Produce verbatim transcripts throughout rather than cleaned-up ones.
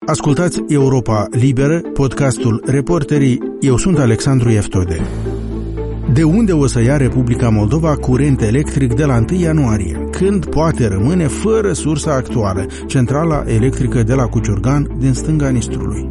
Ascultați Europa Liberă, podcastul Reporterii. Eu sunt Alexandru Eftode. De unde o să ia Republica Moldova curent electric de la întâi ianuarie? Când poate rămâne fără sursa actuală, centrala electrică de la Cuciurgan din stânga Nistrului?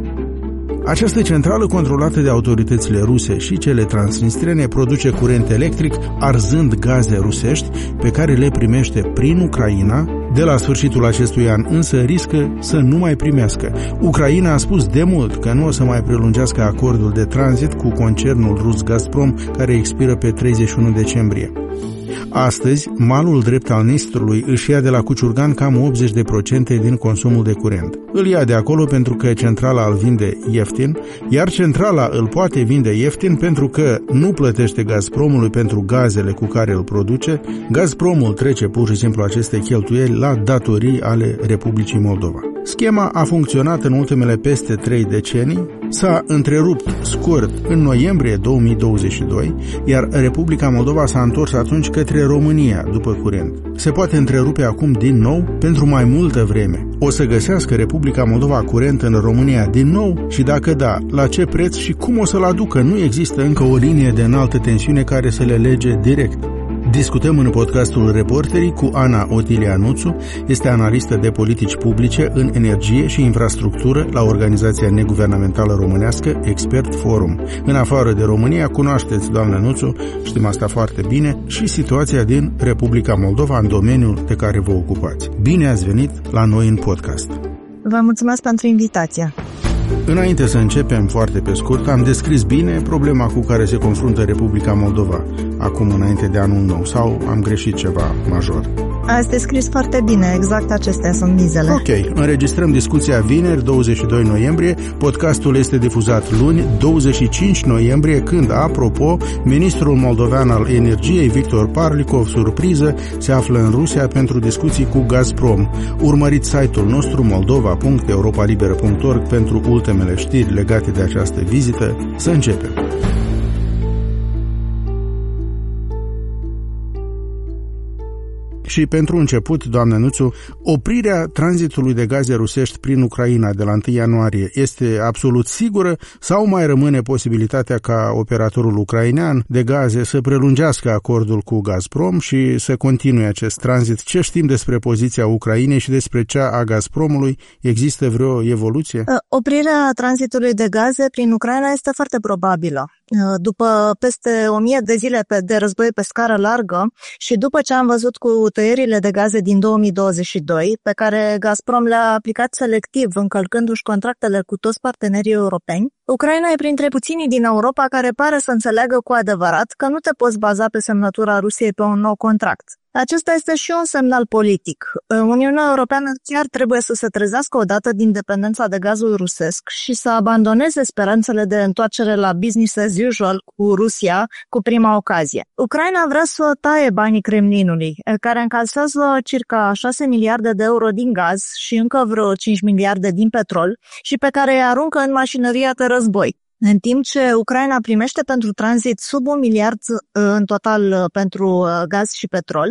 Această centrală, controlată de autoritățile ruse și cele transnistrene, produce curent electric arzând gaze rusești pe care le primește prin Ucraina. De la sfârșitul acestui an însă riscă să nu mai primească. Ucraina a spus de mult că nu o să mai prelungească acordul de tranzit cu concernul rus Gazprom, care expiră pe treizeci și unu decembrie. Astăzi, malul drept al Nistrului își ia de la Cuciurgan cam optzeci la sută din consumul de curent. Îl ia de acolo pentru că centrala îl vinde ieftin, iar centrala îl poate vinde ieftin pentru că nu plătește Gazpromului pentru gazele cu care îl produce. Gazpromul trece pur și simplu aceste cheltuieli la datorii ale Republicii Moldova. Schema a funcționat în ultimele peste trei decenii, s-a întrerupt scurt în noiembrie două mii douăzeci și doi, iar Republica Moldova s-a întors atunci către România după curent. Se poate întrerupe acum din nou pentru mai multă vreme. O să găsească Republica Moldova curent în România din nou și dacă da, la ce preț și cum o să-l aducă? Nu există încă o linie de înaltă tensiune care să le lege direct. Discutăm în podcastul Reporterii cu Ana Otilia Nuțu, este analistă de politici publice în energie și infrastructură la organizația neguvernamentală românească Expert Forum. În afară de România, cunoașteți, doamnă Nuțu, știm asta foarte bine, și situația din Republica Moldova în domeniul de care vă ocupați. Bine ați venit la noi în podcast. Vă mulțumesc pentru invitația. Înainte să începem, foarte pe scurt, am descris bine problema cu care se confruntă Republica Moldova acum înainte de anul nou, sau am greșit ceva major? Ați descris foarte bine, exact acestea sunt mizele. Ok, înregistrăm discuția vineri, douăzeci și doi noiembrie, podcastul este difuzat luni, douăzeci și cinci noiembrie, când, apropo, ministrul moldovean al energiei, Victor Parlikov, surpriză, se află în Rusia pentru discuții cu Gazprom. Urmăriți site-ul nostru moldova punct europa liberă punct org pentru ultimele știri legate de această vizită. Să începem! Și pentru început, doamnă Nuțu, oprirea tranzitului de gaze rusești prin Ucraina de la întâi ianuarie este absolut sigură sau mai rămâne posibilitatea ca operatorul ucrainean de gaze să prelungească acordul cu Gazprom și să continue acest tranzit? Ce știm despre poziția Ucrainei și despre cea a Gazpromului? Există vreo evoluție? Oprirea tranzitului de gaze prin Ucraina este foarte probabilă. După peste o mie de zile de război pe scară largă și după ce am văzut cu tăierile de gaze din două mii douăzeci și doi, pe care Gazprom le-a aplicat selectiv, încălcându-și contractele cu toți partenerii europeni, Ucraina e printre puținii din Europa care pare să înțeleagă cu adevărat că nu te poți baza pe semnătura Rusiei pe un nou contract. Acesta este și un semnal politic. Uniunea Europeană chiar trebuie să se trezească odată din dependența de gazul rusesc și să abandoneze speranțele de întoarcere la business as usual cu Rusia cu prima ocazie. Ucraina vrea să taie banii Kremlinului, care încasează circa șase miliarde de euro din gaz și încă vreo cinci miliarde din petrol și pe care îi aruncă în mașinăria de război. În timp ce Ucraina primește pentru tranzit sub un miliard în total pentru gaz și petrol,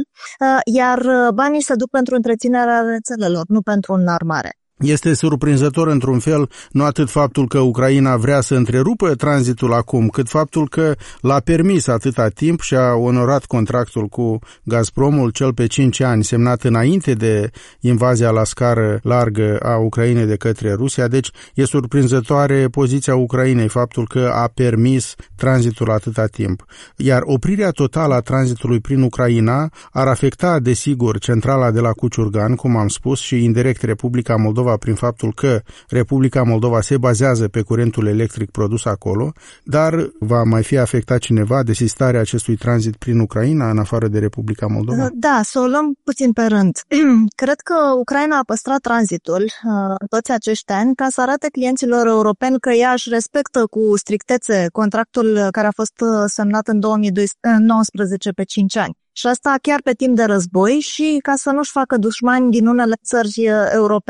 iar banii se duc pentru întreținerea rețelelor, nu pentru înarmare. Este surprinzător într-un fel nu atât faptul că Ucraina vrea să întrerupă tranzitul acum, cât faptul că l-a permis atâta timp și a onorat contractul cu Gazpromul, cel pe cinci ani, semnat înainte de invazia la scară largă a Ucrainei de către Rusia. Deci e surprinzătoare poziția Ucrainei, faptul că a permis tranzitul atâta timp. Iar oprirea totală a tranzitului prin Ucraina ar afecta, desigur, centrala de la Cuciurgan, cum am spus, și indirect Republica Moldova, prin faptul că Republica Moldova se bazează pe curentul electric produs acolo, dar va mai fi afectat cineva de sistarea acestui tranzit prin Ucraina, în afară de Republica Moldova? Da, să o luăm puțin pe rând. Cred că Ucraina a păstrat tranzitul uh, toți acești ani ca să arate clienților europeni că ea își respectă cu strictețe contractul care a fost semnat în două mii nouăsprezece pe cinci ani. Și asta chiar pe timp de război și ca să nu-și facă dușmani din unele țări europene.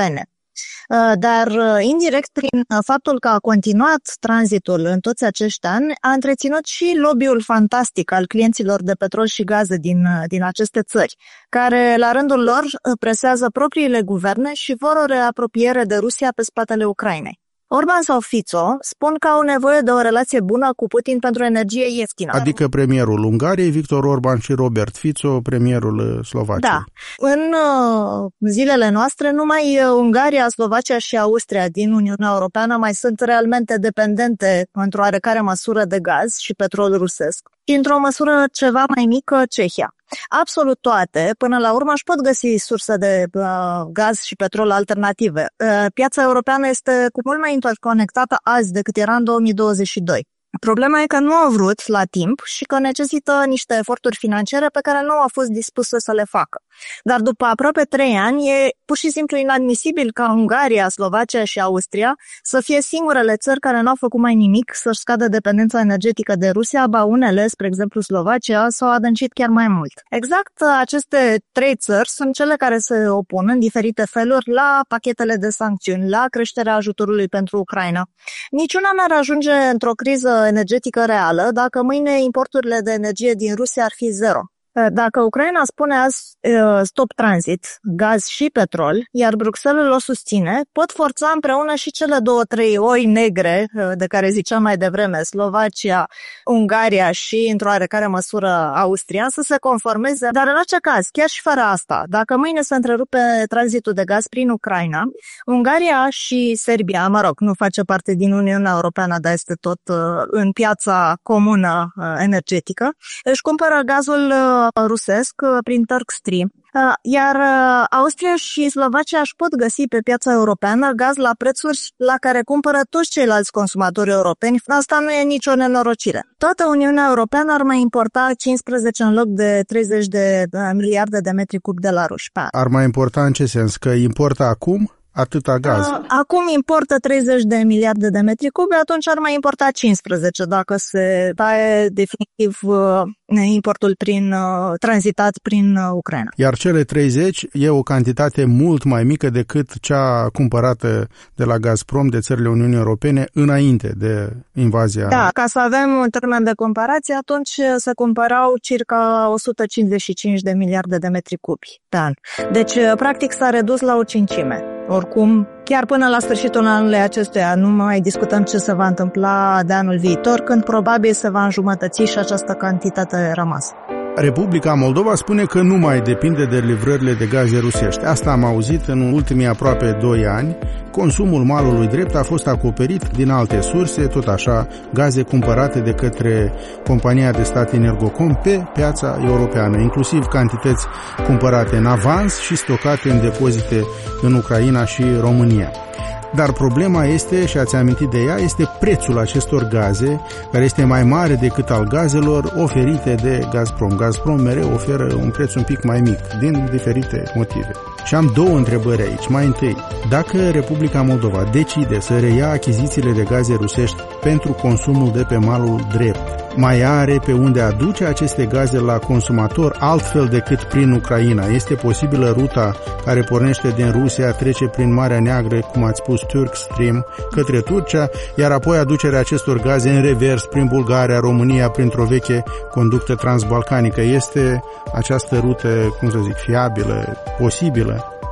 Dar indirect prin faptul că a continuat tranzitul în toți acești ani, a întreținut și lobby-ul fantastic al clienților de petrol și gaze din, din aceste țări, care la rândul lor presează propriile guverne și vor o reapropiere de Rusia pe spatele Ucrainei. Orban sau Fico spun că au nevoie de o relație bună cu Putin pentru energie ieftină. Adică premierul Ungariei, Victor Orban, și Robert Fico, premierul Slovaciei. Da. În uh, zilele noastre, numai Ungaria, Slovacia și Austria din Uniunea Europeană mai sunt realmente dependente într-o oarecare măsură de gaz și petrol rusesc și într-o măsură ceva mai mică Cehia. Absolut toate, până la urmă, își pot găsi surse de uh, gaz și petrol alternative. Uh, piața europeană este cu mult mai interconectată azi decât era în două mii douăzeci și doi. Problema e că nu au vrut la timp și că necesită niște eforturi financiare pe care nu au fost dispuse să le facă. Dar după aproape trei ani e pur și simplu inadmisibil ca Ungaria, Slovacia și Austria să fie singurele țări care n-au făcut mai nimic să-și scadă dependența energetică de Rusia, ba unele, spre exemplu Slovacia, s-au adâncit chiar mai mult. Exact aceste trei țări sunt cele care se opun în diferite feluri la pachetele de sancțiuni, la creșterea ajutorului pentru Ucraina. Niciuna n-ar ajunge într-o criză energetică reală dacă mâine importurile de energie din Rusia ar fi zero. Dacă Ucraina spune azi stop tranzit, gaz și petrol, iar Bruxelles o susține, pot forța împreună și cele două, trei oi negre de care ziceam mai devreme, Slovacia, Ungaria și, într-o oarecare măsură, Austria, să se conformeze. Dar în orice caz, chiar și fără asta, dacă mâine se întrerupe tranzitul de gaz prin Ucraina, Ungaria și Serbia, mă rog, nu face parte din Uniunea Europeană, dar este tot în piața comună energetică, își cumpără gazul rusesc prin TurkStream. Iar Austria și Slovacia își pot găsi pe piața europeană gaz la prețuri la care cumpără toți ceilalți consumatori europeni. Asta nu e nicio nenorocire. Toată Uniunea Europeană ar mai importa cincisprezece în loc de treizeci de miliarde de metri cub de la ruși pe an. Ar mai importa în ce sens? Că importă acum atâta gaz? Acum importă treizeci de miliarde de metri cubi, atunci ar mai importa cincisprezece dacă se taie definitiv importul prin tranzitat prin Ucraina. Iar cele treizeci e o cantitate mult mai mică decât cea cumpărată de la Gazprom de țările Uniunii Europene înainte de invazia. Da, ca să avem un termen de comparație, atunci se cumpărau circa o sută cincizeci și cinci de miliarde de metri cubi pe an. Deci, practic, s-a redus la o cincime. Oricum, chiar până la sfârșitul anului acestuia nu mai discutăm ce se va întâmpla de anul viitor, când probabil se va înjumătăți și această cantitate rămasă. Republica Moldova spune că nu mai depinde de livrările de gaze rusești. Asta am auzit în ultimii aproape doi ani. Consumul malului drept a fost acoperit din alte surse, tot așa, gaze cumpărate de către compania de stat Energocom pe piața europeană, inclusiv cantități cumpărate în avans și stocate în depozite în Ucraina și România. Dar problema este, și ați amintit de ea, este prețul acestor gaze, care este mai mare decât al gazelor oferite de Gazprom. Gazprom mereu oferă un preț un pic mai mic, din diferite motive. Și am două întrebări aici. Mai întâi, dacă Republica Moldova decide să reia achizițiile de gaze rusești pentru consumul de pe malul drept, mai are pe unde aduce aceste gaze la consumator altfel decât prin Ucraina? Este posibilă ruta care pornește din Rusia, trece prin Marea Neagră, cum ați spus, TurkStream, către Turcia, iar apoi aducerea acestor gaze în revers prin Bulgaria, România, printr-o veche conductă transbalcanică. Este această rută, cum să zic, fiabilă, posibilă?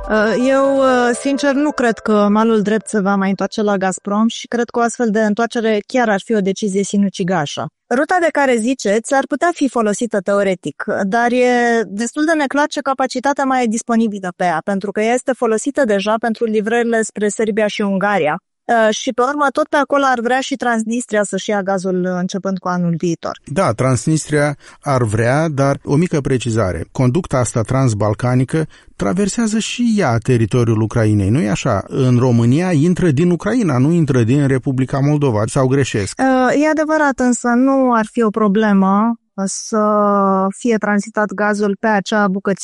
Eu, sincer, nu cred că malul drept se va mai întoarce la Gazprom și cred că o astfel de întoarcere chiar ar fi o decizie sinucigașă. Ruta de care ziceți ar putea fi folosită teoretic, dar e destul de neclar ce capacitate mai e disponibilă pe ea, pentru că ea este folosită deja pentru livrările spre Serbia și Ungaria. Și pe urmă tot pe acolo ar vrea și Transnistria să-și ia gazul începând cu anul viitor. Da, Transnistria ar vrea, dar o mică precizare. Conducta asta transbalcanică traversează și ea teritoriul Ucrainei, nu e așa? În România intră din Ucraina, nu intră din Republica Moldova, sau greșesc? E adevărat, însă nu ar fi o problemă să fie tranzitat gazul pe acea bucățică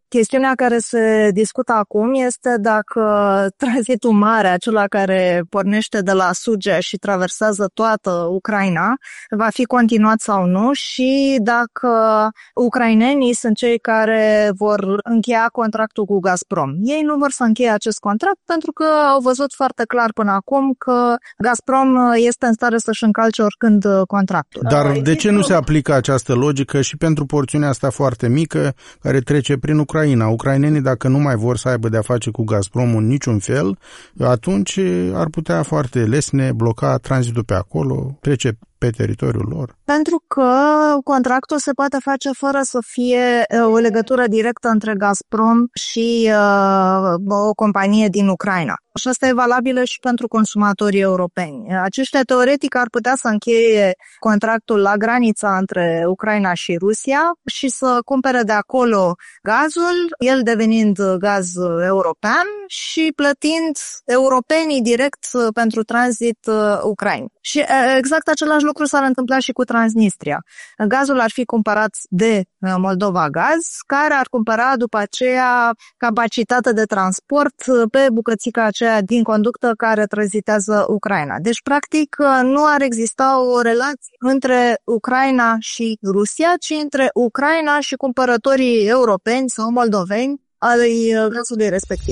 Chestiunea care se discută acum este dacă tranzitul mare, acela care pornește de la Sugia și traversează toată Ucraina, va fi continuat sau nu și dacă ucrainenii sunt cei care vor încheia contractul cu Gazprom. Ei nu vor să încheie acest contract pentru că au văzut foarte clar până acum că Gazprom este în stare să-și încalce oricând contractul. Dar de ce nu se aplică această logică și pentru porțiunea asta foarte mică care trece prin Ucraina? Ucrainenii, dacă nu mai vor să aibă de-a face cu Gazprom în niciun fel, atunci ar putea foarte lesne bloca tranzitul pe acolo, trece pe teritoriul lor. Pentru că contractul se poate face fără să fie o legătură directă între Gazprom și uh, o companie din Ucraina. Și asta e valabilă și pentru consumatorii europeni. Aceștia teoretic ar putea să încheie contractul la granița între Ucraina și Rusia și să cumpere de acolo gazul, el devenind gaz european și plătind europenii direct pentru tranzit Ucraina. Și exact același lucru s-ar întâmpla și cu Transnistria. Gazul ar fi cumpărat de Moldova Gaz, care ar cumpăra după aceea capacitatea de transport pe bucățica aceea din conductă care tranzitează Ucraina. Deci, practic, nu ar exista o relație între Ucraina și Rusia, ci între Ucraina și cumpărătorii europeni sau moldoveni ai gazului respectiv.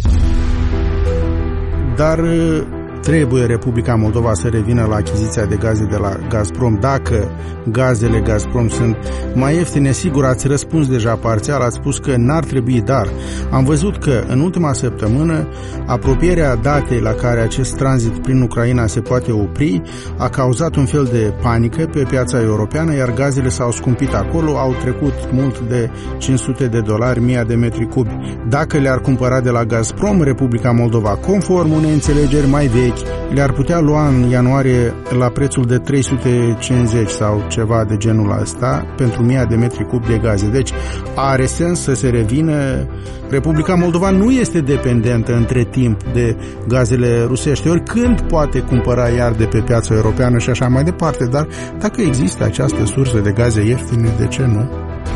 Dar trebuie Republica Moldova să revină la achiziția de gaze de la Gazprom dacă gazele Gazprom sunt mai ieftine. Sigur, ați răspuns deja parțial, ați spus că n-ar trebui, dar am văzut că în ultima săptămână apropierea datei la care acest tranzit prin Ucraina se poate opri a cauzat un fel de panică pe piața europeană, iar gazele s-au scumpit acolo, au trecut mult de cinci sute de dolari mie de metri cubi. Dacă le-ar cumpăra de la Gazprom, Republica Moldova, conform unei înțelegeri mai vechi, le-ar putea lua în ianuarie la prețul de trei sute cincizeci sau ceva de genul ăsta pentru mie de metri cubi de gaze. Deci are sens să se revină. Republica Moldova nu este dependentă între timp de gazele rusești, ori când poate cumpăra iar de pe piața europeană și așa mai departe, dar dacă există această sursă de gaze ieftine, de ce nu?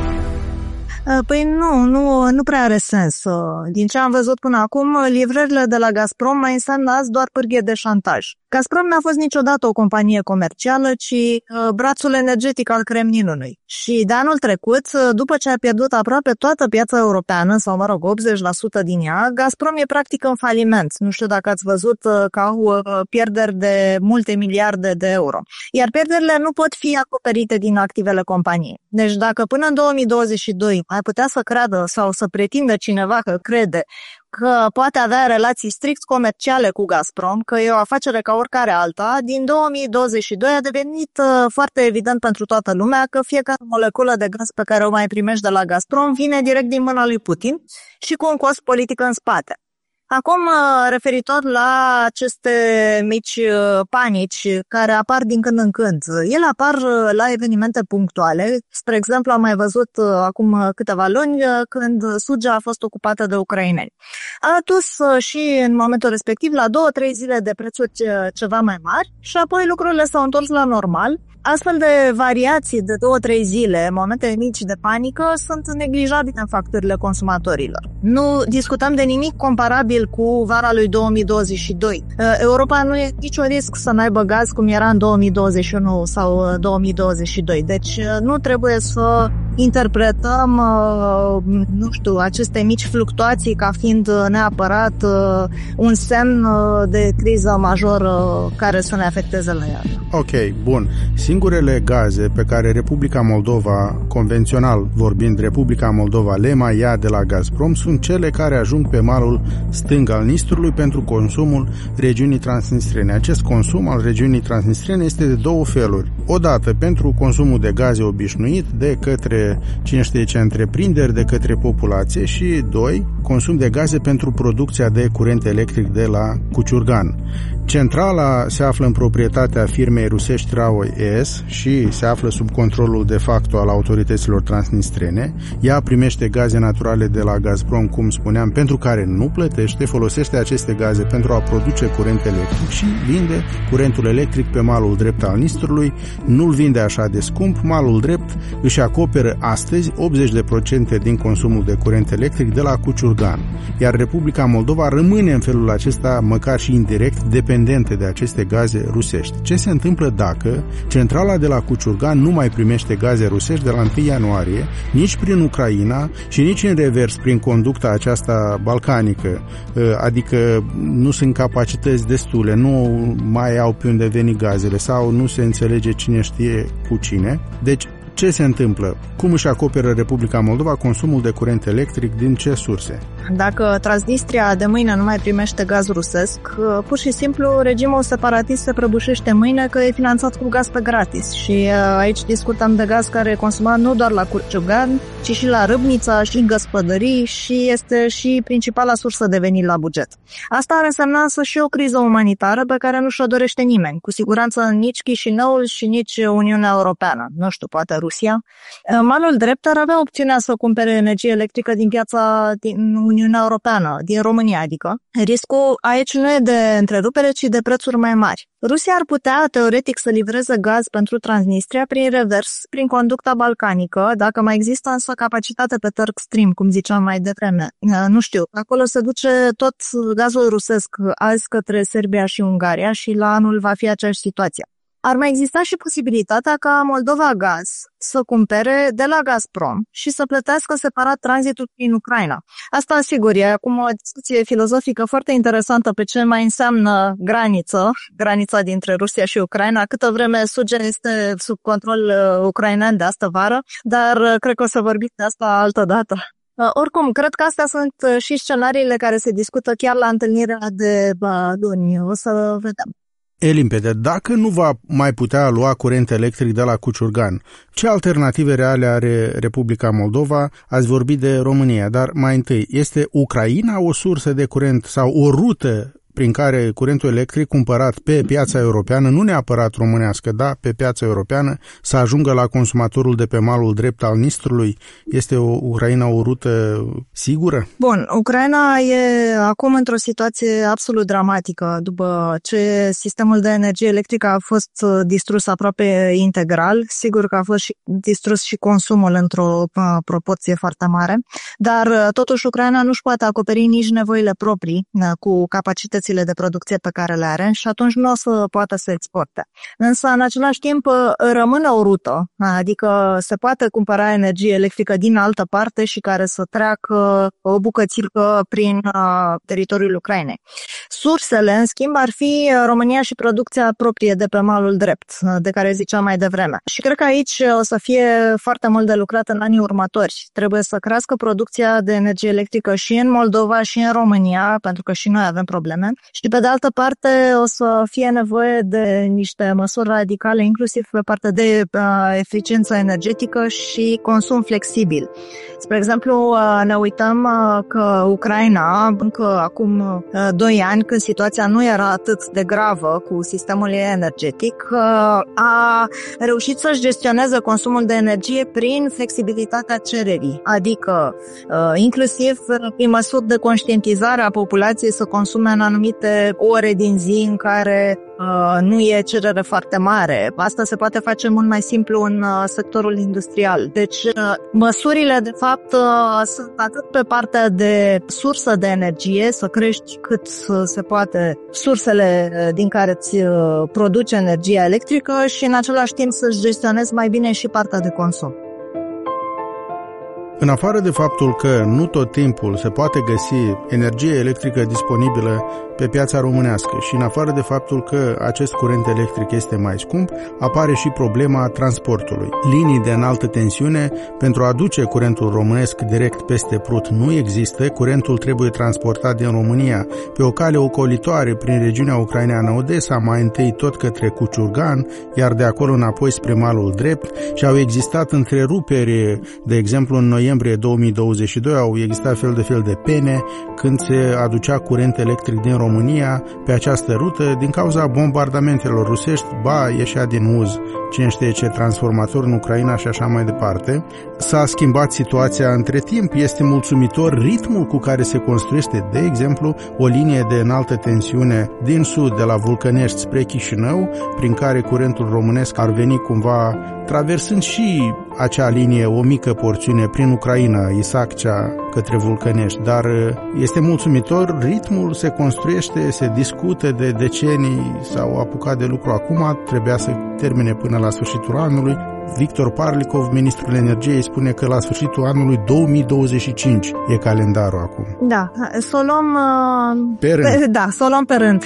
Păi nu, nu, nu prea are sens. Din ce am văzut până acum, livrările de la Gazprom mai înseamnă azi doar pârghie de șantaj. Gazprom n-a fost niciodată o companie comercială, ci uh, brațul energetic al Kremlinului. Și de anul trecut, după ce a pierdut aproape toată piața europeană, sau mă rog, optzeci la sută din ea, Gazprom e practic în faliment. Nu știu dacă ați văzut uh, că au uh, pierderi de multe miliarde de euro. Iar pierderile nu pot fi acoperite din activele companiei. Deci dacă până în două mii douăzeci și doi ai putea să creadă sau să pretindă cineva că crede că poate avea relații strict comerciale cu Gazprom, că e o afacere ca oricare alta, din două mii douăzeci și doi a devenit uh, foarte evident pentru toată lumea că fiecare moleculă de gaz pe care o mai primești de la Gazprom vine direct din mâna lui Putin și cu un cost politic în spate. Acum, referitor la aceste mici panici care apar din când în când, ele apar la evenimente punctuale. Spre exemplu, am mai văzut acum câteva luni când Sugia a fost ocupată de ucraineni. A dus și în momentul respectiv la două, trei zile de prețuri ceva mai mari și apoi lucrurile s-au întors la normal. Astfel de variații de două, trei zile, momente mici de panică, sunt neglijabile în facturile consumatorilor. Nu discutăm de nimic comparabil cu vara lui două mii douăzeci și doi. Europa nu e niciun risc să n-aibă gaz cum era în două mii douăzeci și unu sau două mii douăzeci și doi. Deci nu trebuie să interpretăm, nu știu, aceste mici fluctuații ca fiind neapărat un semn de criză majoră care să ne afecteze la ea. Ok, bun. Singurele gaze pe care Republica Moldova, convențional vorbind, Republica Moldova le mai ia de la Gazprom sunt cele care ajung pe malul stâng al Nistrului pentru consumul regiunii transnistrene. Acest consum al regiunii transnistrene este de două feluri. Odată pentru consumul de gaze obișnuit de către cine știe ce întreprinderi, de către populație și doi, consum de gaze pentru producția de curent electric de la Cuciurgan. Centrala se află în proprietatea firmei rusești RAO E S și se află sub controlul de facto al autorităților transnistrene. Ea primește gaze naturale de la Gazprom, cum spuneam, pentru care nu plătește, folosește aceste gaze pentru a produce curent electric și vinde curentul electric pe malul drept al Nistrului. Nu-l vinde așa de scump, malul drept își acoperă astăzi optzeci la sută din consumul de curent electric de la Cuciurgan, iar Republica Moldova rămâne în felul acesta, măcar și indirect, dependentă de aceste gaze rusești. Ce se întâmplă dacă centrala de la Cuciurgan nu mai primește gaze rusești de la întâi ianuarie, nici prin Ucraina și nici în revers prin conducta aceasta balcanică, adică nu sunt capacități destule, nu mai au pe unde veni gazele sau nu se înțelege cine știe cu cine. Deci, ce se întâmplă? Cum își acoperă Republica Moldova consumul de curent electric, din ce surse? Dacă Transnistria de mâine nu mai primește gaz rusesc, pur și simplu regimul separatist se prăbușește mâine că e finanțat cu gaz pe gratis. Și aici discutăm de gaz care e consumat nu doar la Cuciurgan, ci și la Râbnița și în gospodării și este și principala sursă de venit la buget. Asta ar însemna să și o criză umanitară pe care nu și-o dorește nimeni. Cu siguranță nici Chișinăul și nici Uniunea Europeană. Nu știu, poate Rusia. Malul drept ar avea opțiunea să cumpere energie electrică din piața din Uniunea Europeană, din România, adică. Riscul aici nu e de întrerupere, ci de prețuri mai mari. Rusia ar putea, teoretic, să livreze gaz pentru Transnistria prin revers, prin conducta balcanică, dacă mai există însă capacitate pe Turk Stream, cum ziceam mai devreme. Nu știu, acolo se duce tot gazul rusesc azi către Serbia și Ungaria și la anul va fi aceeași situație. Ar mai exista și posibilitatea ca Moldova Gaz să cumpere de la Gazprom și să plătească separat tranzitul prin Ucraina. Asta, sigur, e acum o discuție filozofică foarte interesantă pe ce mai înseamnă graniță, granița dintre Rusia și Ucraina, câtă vreme Sugen este sub control ucrainean de astă vară, dar cred că o să vorbim de asta altă dată. Oricum, cred că astea sunt și scenariile care se discută chiar la întâlnirea de luni. O să vedem. E limpede. Dacă nu va mai putea lua curent electric de la Cuciurgan, ce alternative reale are Republica Moldova? Ați vorbit de România, dar mai întâi, este Ucraina o sursă de curent sau o rută prin care curentul electric cumpărat pe piața europeană, nu neapărat românească, da, pe piața europeană, să ajungă la consumatorul de pe malul drept al Nistrului? Este o, Ucraina o rută sigură? Bun, Ucraina e acum într-o situație absolut dramatică, după ce sistemul de energie electrică a fost distrus aproape integral. Sigur că a fost și distrus și consumul într-o proporție foarte mare, dar totuși Ucraina nu-și poate acoperi nici nevoile proprii cu capacitățile de producție pe care le are și atunci nu o să poată să exporte. Însă, în același timp, rămâne o rută, adică se poate cumpăra energie electrică din altă parte și care să treacă o bucățică prin uh, teritoriul Ucrainei. Sursele, în schimb, ar fi România și producția proprie de pe malul drept, de care ziceam mai devreme. Și cred că aici o să fie foarte mult de lucrat în anii următori. Trebuie să crească producția de energie electrică și în Moldova și în România, pentru că și noi avem probleme. Și pe de altă parte o să fie nevoie de niște măsuri radicale, inclusiv pe partea de uh, eficiență energetică și consum flexibil. Spre exemplu, uh, ne uităm uh, că Ucraina, încă acum uh, doi ani, când situația nu era atât de gravă cu sistemul energetic, uh, a reușit să-și gestioneze consumul de energie prin flexibilitatea cererii, adică uh, inclusiv prin măsuri de conștientizare a populației să consume în anumite ore din zi în care uh, nu e cerere foarte mare. Asta se poate face mult mai simplu în uh, sectorul industrial. Deci, uh, măsurile, de fapt, uh, sunt atât pe partea de sursă de energie, să crești cât uh, se poate sursele uh, din care îți uh, produce energia electrică și, în același timp, să-și gestionezi mai bine și partea de consum. În afară de faptul că nu tot timpul se poate găsi energie electrică disponibilă pe piața românească și în afară de faptul că acest curent electric este mai scump, apare și problema transportului. Linii de înaltă tensiune pentru a aduce curentul românesc direct peste Prut nu există, curentul trebuie transportat din România pe o cale ocolitoare prin regiunea ucraineană Odessa, mai întâi tot către Cuciurgan, iar de acolo înapoi spre malul drept și au existat întreruperi, de exemplu în noiembrie două mii douăzeci și doi au existat fel de fel de pene când se aducea curent electric din România România pe această rută din cauza bombardamentelor rusești, ba ieșea din uz cine știe ce transformator în Ucraina și așa mai departe. S-a schimbat situația între timp, este mulțumitor ritmul cu care se construiește, de exemplu, o linie de înaltă tensiune din sud, de la Vulcănești spre Chișinău, prin care curentul românesc ar veni cumva traversând și acea linie, o mică porțiune prin Ucraina, Isaccea către Vulcănești, dar este mulțumitor, ritmul se construiește, se discută de decenii, s-au apucat de lucru acum, trebuia să termine până la sfârșitul anului. Victor Parlikov, ministrul energiei, spune că la sfârșitul anului două mii douăzeci și cinci e calendarul acum. Da, să o luăm pe rând. Pe, da, să o luăm pe rând.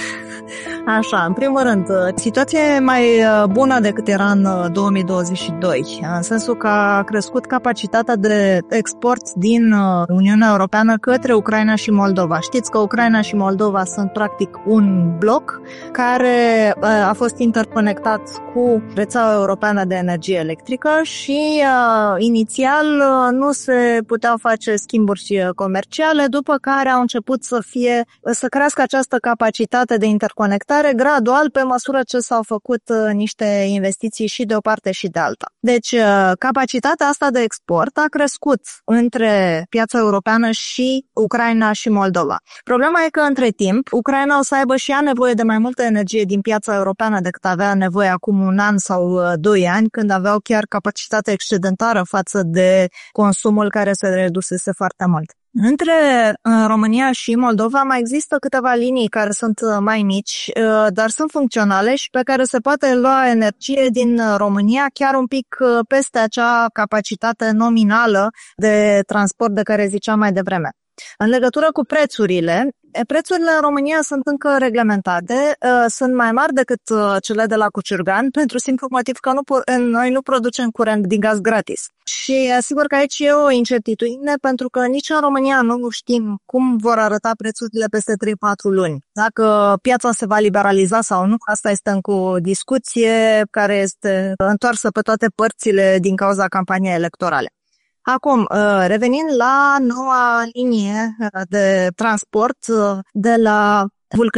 Așa, în primul rând, situația e mai bună decât era în două mii douăzeci și doi, în sensul că a crescut capacitatea de export din Uniunea Europeană către Ucraina și Moldova. Știți că Ucraina și Moldova sunt practic un bloc care a fost interconectat cu rețeaua europeană de energie electrică și uh, inițial uh, nu se puteau face schimburi comerciale, după care au început să fie să crească această capacitate de interconectare gradual pe măsură ce s-au făcut uh, niște investiții și de o parte și de alta. Deci uh, capacitatea asta de export a crescut între piața europeană și Ucraina și Moldova. Problema e că între timp Ucraina o să aibă și ea nevoie de mai multă energie din piața europeană decât avea nevoie acum un an sau uh, doi ani, când aveau chiar capacitate excedentară față de consumul care se redusese foarte mult. Între România și Moldova mai există câteva linii care sunt mai mici, dar sunt funcționale și pe care se poate lua energie din România chiar un pic peste acea capacitate nominală de transport de care ziceam mai devreme. În legătură cu prețurile, prețurile în România sunt încă reglementate, sunt mai mari decât cele de la Cuciurgan, pentru simplu motiv că nu, noi nu producem curent din gaz gratis. Și asigur că aici e o incertitudine, pentru că nici în România nu știm cum vor arăta prețurile peste trei patru luni. Dacă piața se va liberaliza sau nu, asta este încă o discuție care este întoarsă pe toate părțile din cauza campaniei electorale. Acum, revenind la noua linie de transport de la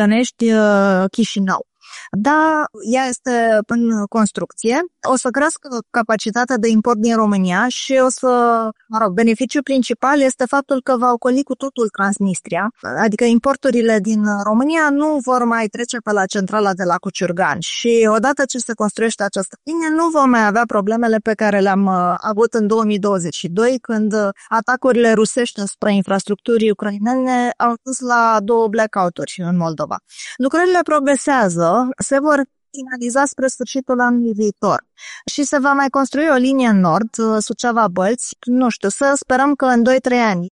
Vulcănești-Chișinău. Da, ea este în construcție, o să crească capacitatea de import din România și o să, mă rog, beneficiul principal este faptul că va ocoli cu totul Transnistria, adică importurile din România nu vor mai trece pe la centrala de la Cuciurgan și odată ce se construiește această linie nu vom mai avea problemele pe care le-am avut în două mii douăzeci și doi, când atacurile rusești asupra infrastructurii ucrainene au dus la două blackout-uri în Moldova. Lucrările progresează, se vor finaliza spre sfârșitul anului viitor și se va mai construi o linie în nord, Suceava-Bălți, nu știu, să sperăm că în doi trei ani.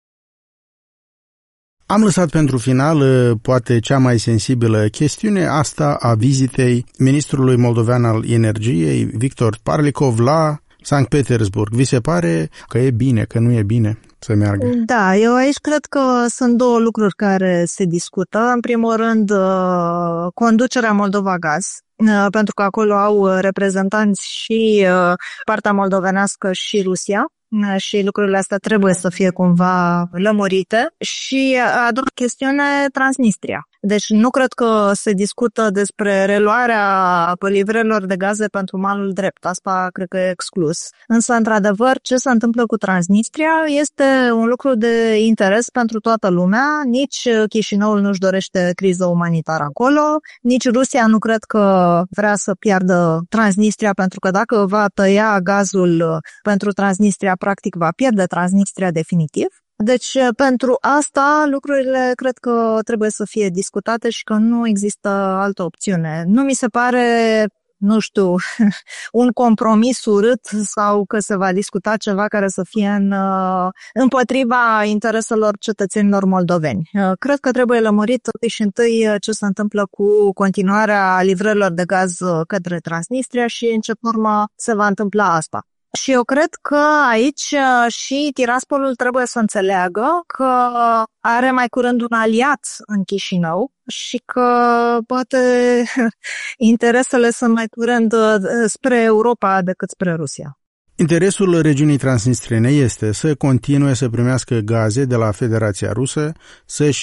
Am lăsat pentru final, poate cea mai sensibilă chestiune, asta a vizitei ministrului moldovean al energiei, Victor Parlikov, la Sankt Petersburg. Vi se pare că e bine, că nu e bine să meargă? Da, eu aici cred că sunt două lucruri care se discută. În primul rând, conducerea Moldova Gaz, pentru că acolo au reprezentanți și partea moldovenească și Rusia. Și lucrurile astea trebuie să fie cumva lămurite. Și a doua chestiune, Transnistria. Deci nu cred că se discută despre reluarea livrărilor de gaze pentru malul drept. Asta cred că e exclus. Însă, într-adevăr, ce se întâmplă cu Transnistria este un lucru de interes pentru toată lumea. Nici Chișinăul nu-și dorește criză umanitară acolo, nici Rusia nu cred că vrea să piardă Transnistria, pentru că dacă va tăia gazul pentru Transnistria, practic va pierde Transnistria definitiv. Deci, pentru asta, lucrurile cred că trebuie să fie discutate și că nu există altă opțiune. Nu mi se pare, nu știu, un compromis urât sau că se va discuta ceva care să fie în, împotriva intereselor cetățenilor moldoveni. Cred că trebuie lămurit și întâi ce se întâmplă cu continuarea livrărilor de gaz către Transnistria și în ce formă se va întâmpla asta. Și eu cred că aici și Tiraspolul trebuie să înțeleagă că are mai curând un aliat în Chișinău și că poate interesele sunt mai curând spre Europa decât spre Rusia. Interesul regiunii transnistrene este să continue să primească gaze de la Federația Rusă, să-și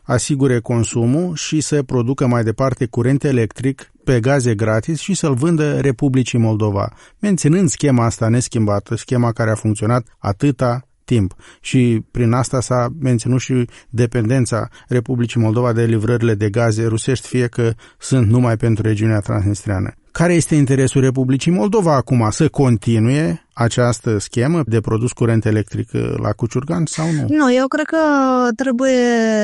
asigure consumul și să producă mai departe curent electric pe gaze gratis și să-l vândă Republicii Moldova, menținând schema asta neschimbată, schema care a funcționat atâta timp. Și prin asta s-a menținut și dependența Republicii Moldova de livrările de gaze rusești, fie că sunt numai pentru regiunea transnistreană. Care este interesul Republicii Moldova acum? Să continue această schemă de produs curent electric la Cuciurgan sau nu? Nu, eu cred că trebuie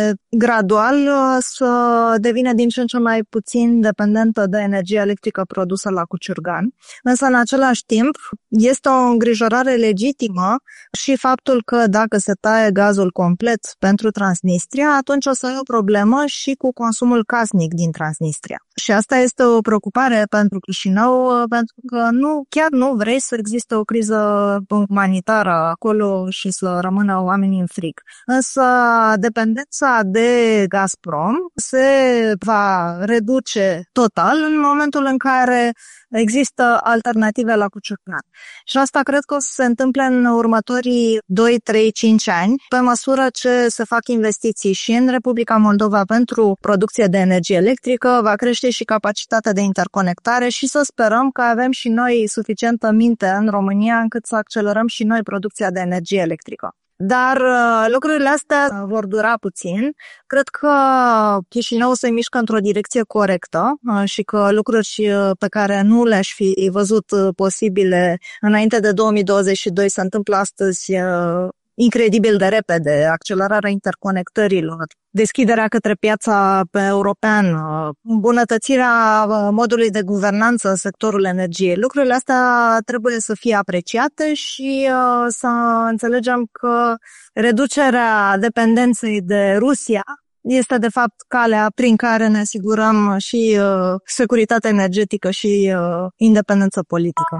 gradual să devină din ce în ce mai puțin dependentă de energie electrică produsă la Cuciurgan. Însă, în același timp, este o îngrijorare legitimă și faptul că dacă se taie gazul complet pentru Transnistria, atunci o să ai o problemă și cu consumul casnic din Transnistria. Și asta este o preocupare pentru Chișinău, pentru că nu, chiar nu vrei să existe o criză umanitară acolo și să rămână oamenii în frig. Însă dependența de Gazprom se va reduce total în momentul în care există alternative la Cuciurgan. Și asta cred că o să se întâmple în următorii doi, trei, cinci ani, pe măsură ce se fac investiții și în Republica Moldova pentru producție de energie electrică, va crește și capacitatea de interconectare și să sperăm că avem și noi suficientă minte în România încât să accelerăm și noi producția de energie electrică. Dar lucrurile astea vor dura puțin. Cred că Chișinău se mișcă într-o direcție corectă și că lucruri pe care nu le-aș fi văzut posibile înainte de două mii douăzeci și doi se întâmplă astăzi incredibil de repede, accelerarea interconectărilor, deschiderea către piața europeană, îmbunătățirea modului de guvernanță în sectorul energiei. Lucrurile astea trebuie să fie apreciate și uh, să înțelegem că reducerea dependenței de Rusia este de fapt calea prin care ne asigurăm și uh, securitatea energetică și uh, independență politică.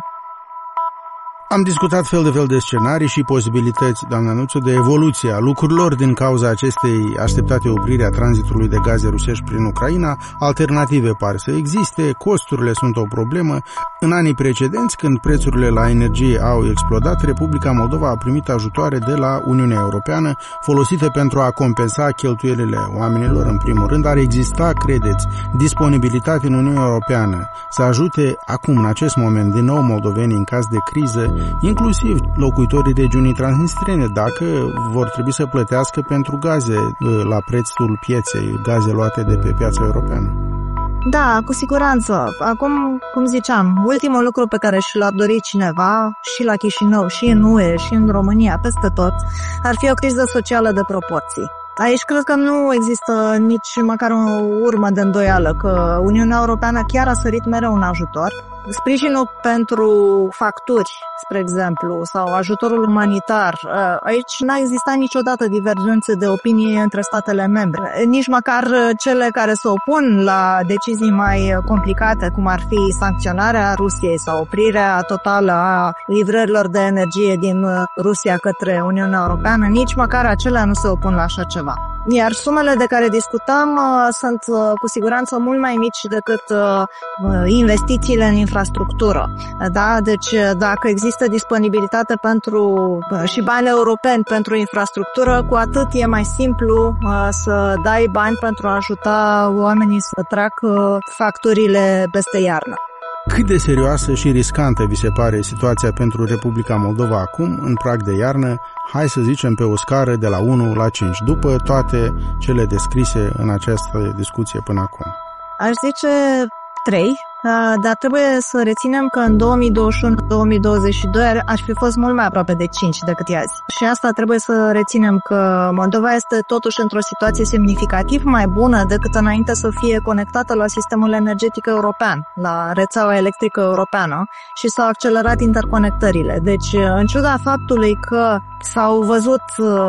Am discutat fel de fel de scenarii și posibilități, doamna Nuțu, de evoluție a lucrurilor din cauza acestei așteptate opriri a tranzitului de gaze rusești prin Ucraina. Alternative par să existe, costurile sunt o problemă. În anii precedenți, când prețurile la energie au explodat, Republica Moldova a primit ajutoare de la Uniunea Europeană folosite pentru a compensa cheltuielile oamenilor, în primul rând. Ar exista, credeți, disponibilitate în Uniunea Europeană să ajute acum, în acest moment, din nou moldovenii în caz de criză, inclusiv locuitorii regiunii transnistrene, dacă vor trebui să plătească pentru gaze la prețul pieței, gaze luate de pe piața europeană? Da, cu siguranță. Acum, cum ziceam, ultimul lucru pe care și l-ar dori cineva și la Chișinău, și în U E, și în România, peste tot, ar fi o criză socială de proporții. Aici cred că nu există nici măcar o urmă de îndoială că Uniunea Europeană chiar a sărit mereu în ajutor. Sprijinul pentru facturi, spre exemplu, sau ajutorul umanitar, aici n-a existat niciodată divergențe de opinie între statele membre. Nici măcar cele care se opun la decizii mai complicate, cum ar fi sancționarea Rusiei sau oprirea totală a livrărilor de energie din Rusia către Uniunea Europeană, nici măcar acelea nu se opun la așa ceva. Iar sumele de care discutăm uh, sunt uh, cu siguranță mult mai mici decât uh, investițiile în infrastructură. Da? Deci dacă există disponibilitate pentru uh, și bani europeni pentru infrastructură, cu atât e mai simplu uh, să dai bani pentru a ajuta oamenii să treacă facturile peste iarnă. Cât de serioasă și riscantă vi se pare situația pentru Republica Moldova acum, în prag de iarnă, hai să zicem pe o scară de la unu la cinci, după toate cele descrise în această discuție până acum? Aș zice trei, dar trebuie să reținem că în două mii douăzeci și unu două mii douăzeci și doi ar fi fost mult mai aproape de cinci decât e azi. Și asta trebuie să reținem că Moldova este totuși într-o situație semnificativ mai bună decât înainte să fie conectată la sistemul energetic european, la rețeaua electrică europeană și s-au accelerat interconectările. Deci, în ciuda faptului că s-au văzut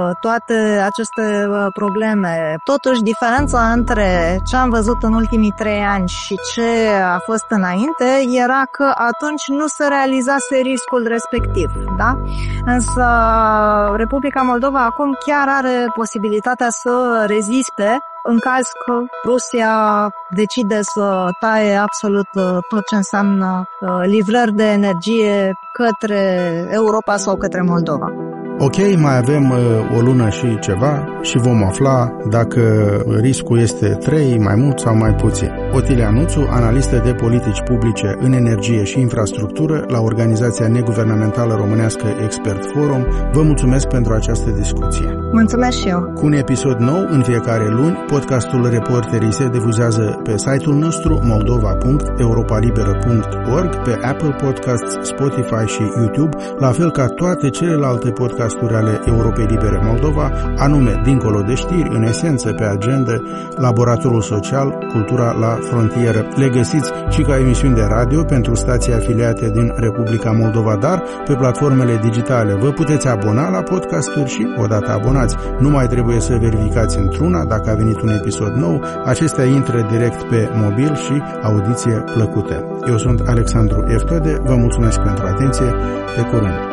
toate aceste probleme, totuși diferența între ce am văzut în ultimii trei ani și ce a fost înainte era că atunci nu se realizase riscul respectiv, da? Însă Republica Moldova acum chiar are posibilitatea să reziste în caz că Rusia decide să taie absolut tot ce înseamnă livrări de energie către Europa sau către Moldova. Ok, mai avem uh, o lună și ceva și vom afla dacă riscul este trei, mai mult sau mai puțin. Otilia Nuțu, analistă de politici publice în energie și infrastructură la organizația neguvernamentală românească Expert Forum, vă mulțumesc pentru această discuție. Mulțumesc și eu. Cu un episod nou în fiecare luni, podcastul Reporterii se difuzează pe site-ul nostru moldova punct europalibera punct org, pe Apple Podcasts, Spotify și YouTube, la fel ca toate celelalte podcasturi ale Europei Libere Moldova, anume Dincolo de știri, în esență pe agenda, Laboratorul Social, Cultura la Frontieră. Le găsiți și ca emisiuni de radio pentru stații afiliate din Republica Moldova, dar pe platformele digitale. Vă puteți abona la podcasturi și, odată abonați, nu mai trebuie să verificați într-una dacă a venit un episod nou. Acestea intră direct pe mobil și audiție plăcută. Eu sunt Alexandru Eftode, vă mulțumesc pentru atenție, pe curând!